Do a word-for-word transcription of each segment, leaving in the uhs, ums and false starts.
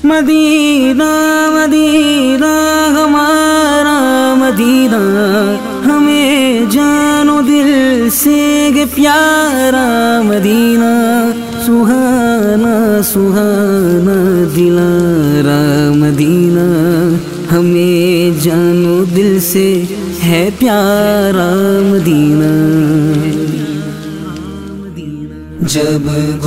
مدینہ مدینہ ہمارا مدینہ، ہمیں جان و دل سے گے پیارا مدینہ، سہانا سہانا دلارا مدینہ، ہمیں جان و دل سے ہے پیارا مدینہ۔ جب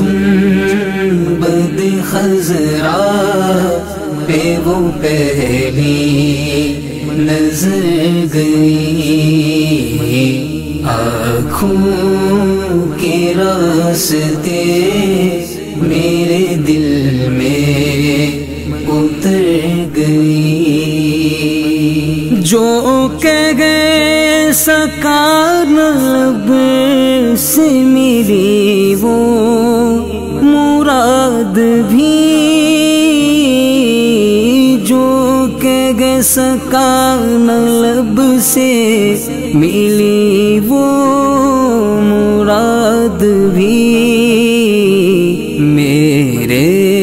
گنبد خضرا پہ وہ پہلی نظر گئی، آنکھوں کے راستے میرے دل میں اتر گئی، جو کہ گئے سکان لب سے میری وہ مراد بھی، جو کہ گئے سکان لب سے ملی وہ مراد بھی، میرے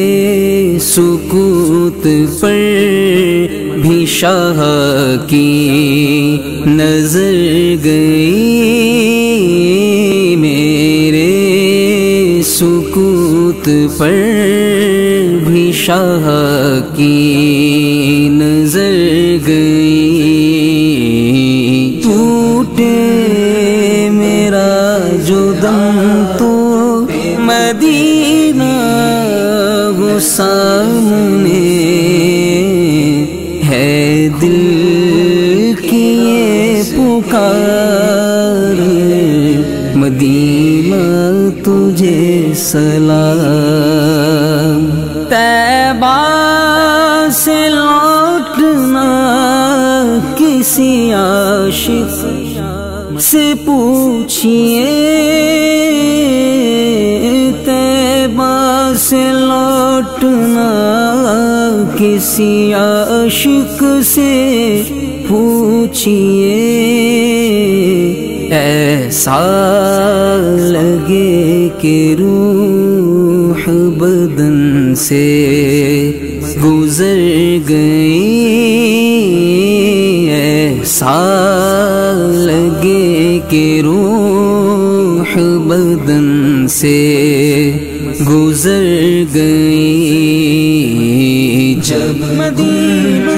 سکوت پر بھی شاہ کی نظر گئی، میرے سکوت پر بھی شاہ کی نظر گئی، ٹوٹے میرا جو دم تو مدینہ وہ سامنے ہے، دل کی یہ پکار مدینہ تجھے سلام، طیبہ سے لوٹنا کسی عاشق سے پوچھئے، طیبہ سے لوٹنا کسی عاشق سے پوچھئے، ایسا لگے کہ روح بدن سے گزر گئی، ایسا لگے کہ روح بدن سے گزر گئی، جب مدینہ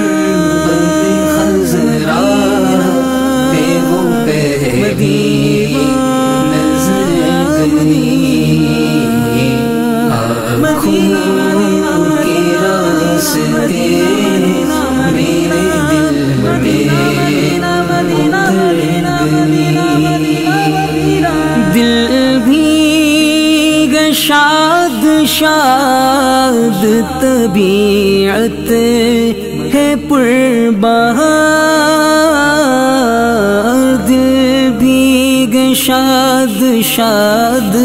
خضرا پہ وہ پہلی نظر گئی، آنکھوں کے راستے میرے دل میں دل بھی شاد شاد طبیعت ہے پر بہار، دل بھی شاد شاد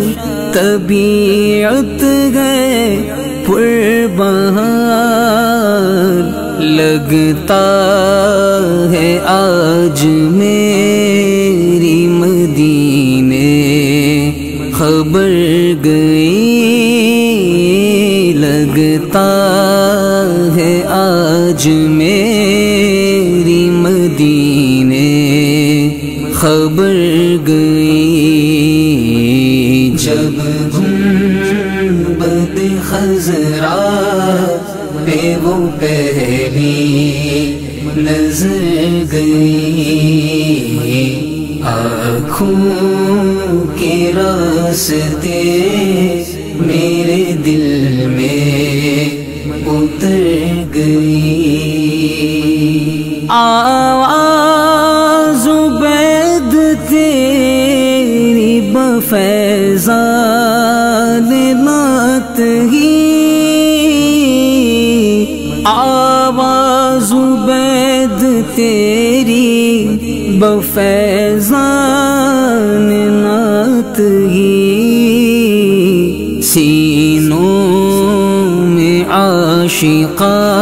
طبیعت ہے پر بہار، لگتا ہے آج میری مدینے خبر گئی، لگتا ہے آج میری مدینے خبر گئی، جب گنبد خضرا پہ وہ پہلی نظر گئی، آنکھوں کے راستے میرے دل میں اتر گئی، آواز عبید تیری بفیضان نعت ہی، آواز عبید تیری بفیضان نعت ہی، سینوں میں عاشقان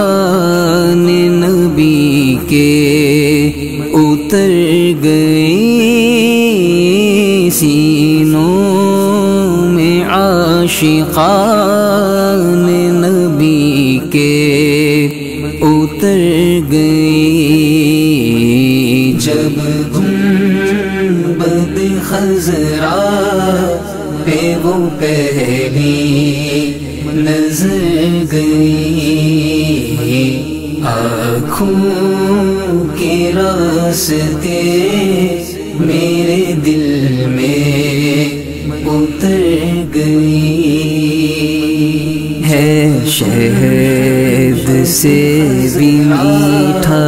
نبی کے اتر گئی، سینوں میں عاشقان نبی کے خضرا پہ وہ پہلی نظر گئی، آنکھوں کے راستے میرے دل میں اتر گئی، ہے شہد سے بھی میٹھا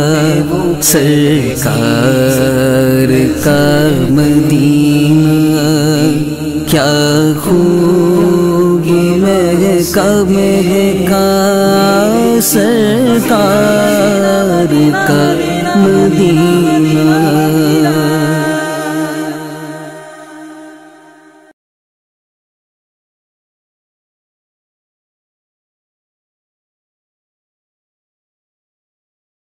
سرکار کا مدینہ، کیا خوبی مہکا مہکا سرکار کا مدینہ،